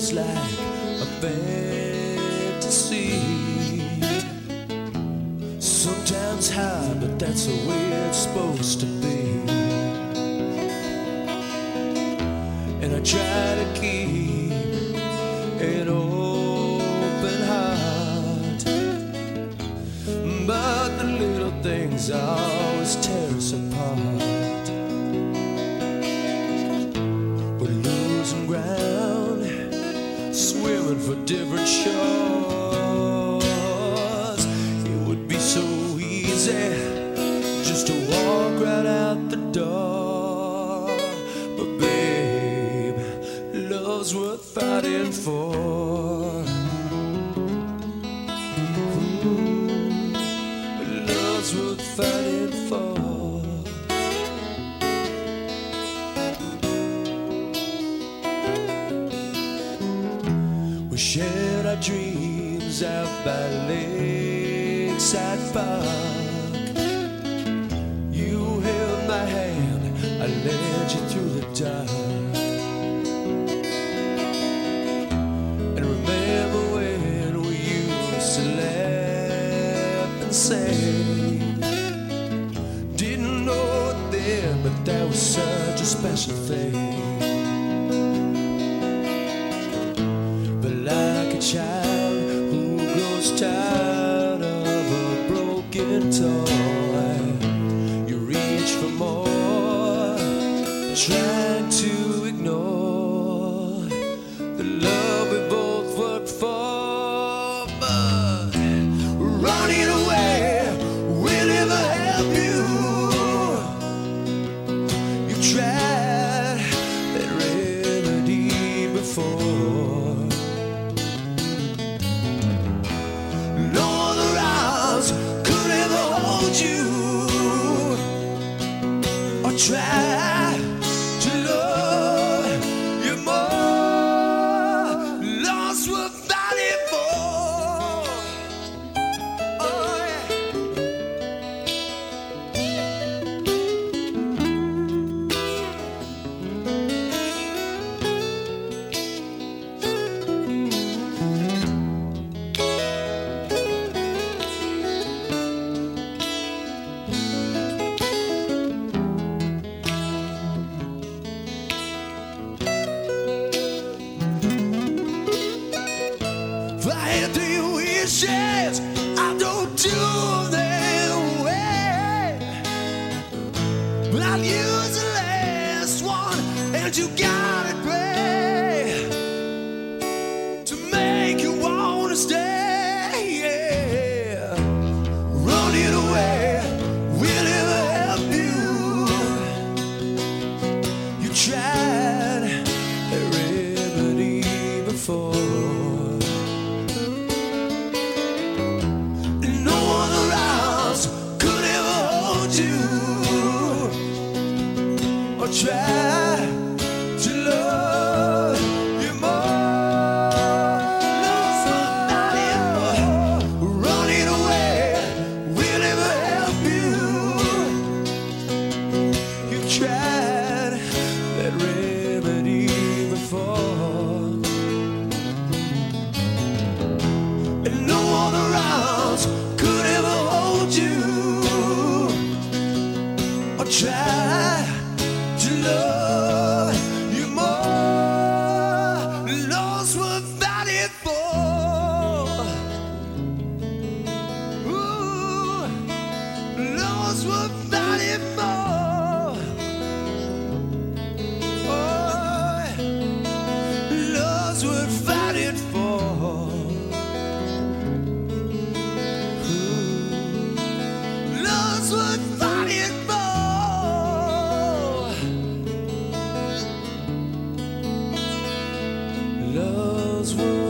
feels like a fantasy. Sometimes high, but that's the way it's supposed to be. And I try to keep an open heart, but the little things always tear us apart. We're losing ground, swimming for different shores. It would be so easy just to walk right out the door, but babe, love's worth fighting for. Love's worth fighting for. We shared our dreams out by Lakeside Park. You held my hand, I led you through the dark. And remember when we used to laugh and sing. Didn't know it then, but that was such a special thing. But like a child who grows tired of a broken toy, you reach for more, trying to ignore the love we both worked for. But running away will never help you. You've tried that remedy before. No other arms could ever hold you or try to love you more. Lost worth fighting for. Oh, yeah. If I had 3 wishes, I don't do them way. But I'll use the last one, and you gotta pray to make you wanna stay. Yeah. Running away will never help you. You tried a remedy before. No other arms could ever hold you or try to love you more. Love's worth fighting for. Running away will never help you. You've tried that remedy before. And no other arms could ever hold you or try to love you more. Love's worth fighting for. Ooh, love's worth fighting for. Oh, love's worth fighting for. Love's worth fighting for. Love's worth